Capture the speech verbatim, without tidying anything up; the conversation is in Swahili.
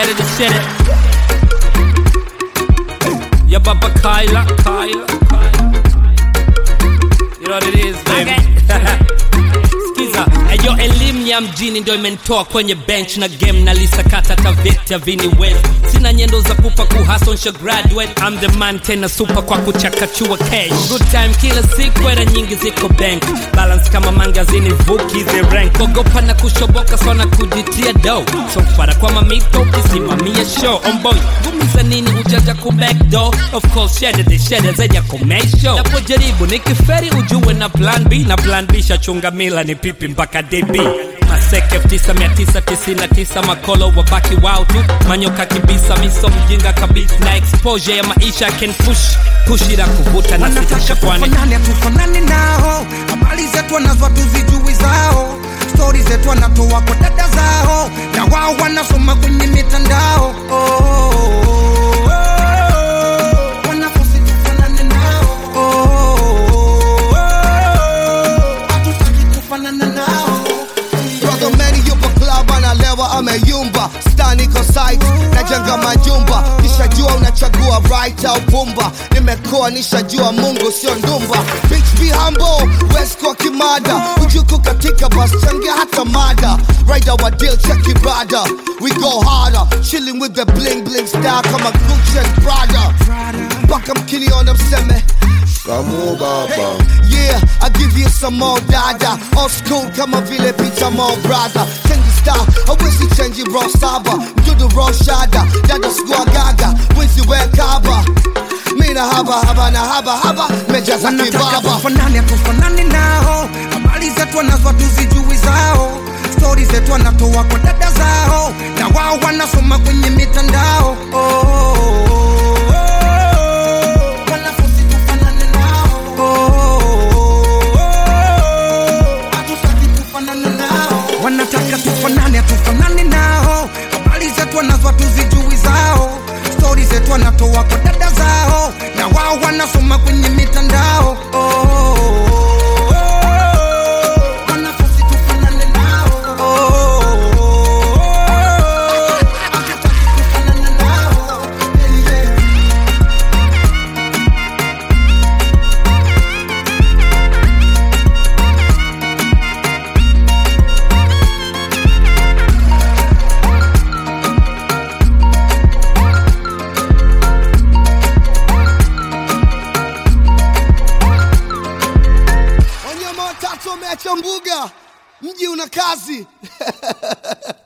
ready to shit it? Ya Baba Kyla, Kyla, Kyla. You know what it is, baby. Okay. Skiza, ayo elimu ya mjini ndio imenitoa kwenye bench na game na lisakata taveti ya Vini West. Sina nyendo za pupa kuhustle nsha graduate. I'm the man tena super kwa kuchakachua cash. Good time kila siku era nyingi ziko bank. Balance kama mangazini vuki the rank. Kogopa na kushoboka sana kujitia dough. So fara kwa mamito kisimamia show. On boy, gumiza nini ujaja ku back door. Of course shedder the shedder zaja kumake show. Napo jaribu nikiferi ujue na plan B. Na plan B shachunga mila ni pipi mpaka D B. Maseke elfu tisa mia tisa tisini na tisa makolo wabaki wow tu. Manyoka kibisa miso mjinga kabisa. Na exposure ya maisha can push Pushira kuvuta na sitisha kwani Wanataka tufanane nao. Habari zetu wanazo tuzijui zao. Stories zetu wanatoa kwa dada zao. Na wao wanasoma kwenye mitandao. Oh, oh, oh, oh. Wanafusi tufanane nao. Oh, oh, oh, oh. Hatutaki kufanana nao. Brother Manny yupo club analewa ameyumba. Stani ko site najenga majumba. Nishajua unachagua right au pumba. Nimekuwa nishajua Mungu sio ndumba. Bitch be humble, West kwa kimada. Ujuku katika bus changia hata mada. Rider wa deal check ibada. We go harder, chilling with the bling bling style kama Gucci and Prada. Baka mkini on mseme Kamu baba. Hey, yeah, I give you some more dada. Old school kama vile pizza more brother. Change style, I wish you change it raw saba. Do the raw shada, dada squad gaga. Wish you wear kaba. Mina haba haba na haba haba. Mejaza kibaba. Wanataka tufanane tufanane nao. Habari zetu wanazo tuzijui zao. Stories zetu wanatoa kwa dada zao. Na wao wanasoma kwenye mitandao. Oh, oh, oh, oh. Wanafusi tufanane nao. Oh, oh, oh, oh. Hatutaki kufanana nao. Wanataka tufanane tufanane nao. Habari zetu wanazo tuzijui zao. Stories zetu wanatoa kwa dada zao. Na wao wanasoma kwenye mitandao. Oh, oh, oh, oh. Wanafusi tufanane nao. Oh, oh, oh, oh. Hatutaki kufanana nao. Yeah. Wanyama watatu wameacha mbuga. Mji una kazi.